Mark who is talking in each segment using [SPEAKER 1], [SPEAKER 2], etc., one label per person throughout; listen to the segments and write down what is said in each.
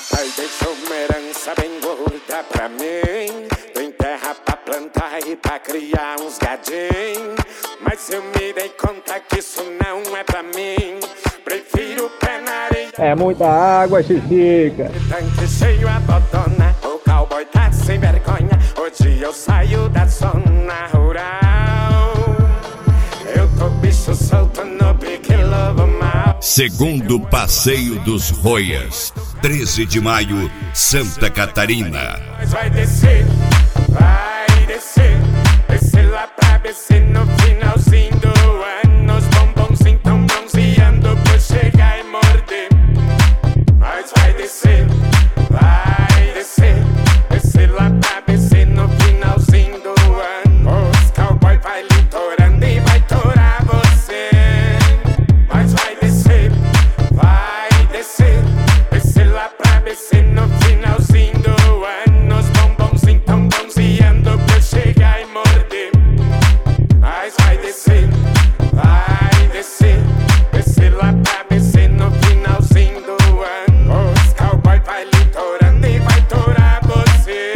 [SPEAKER 1] Papai deixou uma herança bem gorda pra mim. Tem terra pra plantar e pra criar uns gadinhos. Mas eu me dei conta que isso não é pra mim. Prefiro o pé na areia.
[SPEAKER 2] É muita água, Chichica.
[SPEAKER 1] Tanque cheio a botona. O cowboy tá sem vergonha. Hoje eu saio da zona rural. Eu tô bicho solto no pique lobo mal.
[SPEAKER 3] Segundo Passeio dos Roias, 13 de maio, Santa Catarina.
[SPEAKER 1] Mas vai descer, descer lá pra BC no finalzinho do ano. Os bombons tão bronzeando por chegar e morder. Mas vai descer, descer lá pra BC no finalzinho do ano. Os cowboy vai litorando e vai torar você. Mas vai descer, descer lá pra BC no finalzinho do ano. Os bombons tão bronzeando por chegar e morder. Mas vai descer, descer lá pra BC no finalzinho do ano. Os cowboy vai litorando e vai torar você.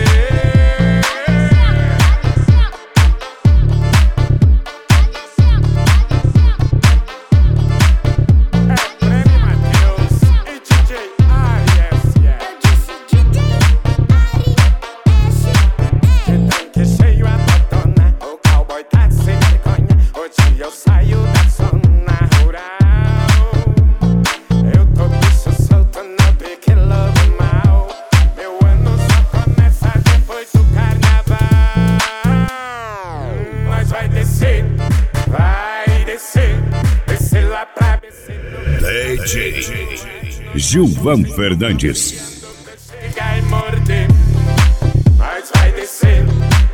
[SPEAKER 1] É Prêmio Matheus e DJ Arias, De tanque cheio a botona. O cowboy tá sem vergonha. Hoje eu saio da zona rural. Eu tô bicho solto no pique lobo mal. Meu ano só começa depois do carnaval. Mas vai descer, descer lá pra BC.
[SPEAKER 3] DJ Gilvan Fernandes.
[SPEAKER 1] Chegar e morder. Mas vai descer,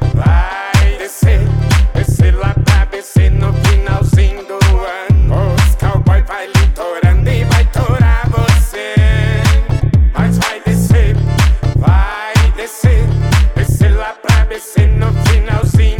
[SPEAKER 1] descer lá pra BC no finalzinho do ano. Os cowboy vai litorando e vai torar você. Mas vai descer, descer lá pra BC no finalzinho